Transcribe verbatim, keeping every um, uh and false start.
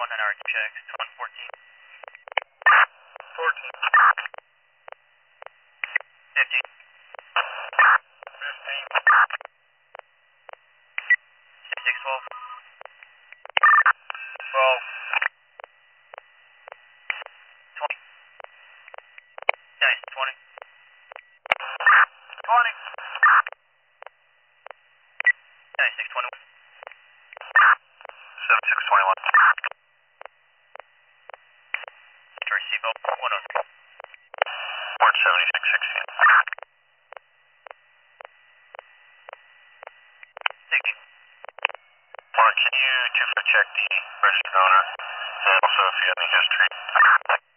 one nine hour check, one fourteen. fourteen. fifteen. fifteen. six twelve. twelve. twenty. Nice, twenty. twenty. Nice, six twenty-one. seven six twenty-one. Receive one oh three. one seventy-six sixteen. sixteen. Mark, can you two foot check the registered owner? And also if you have any history.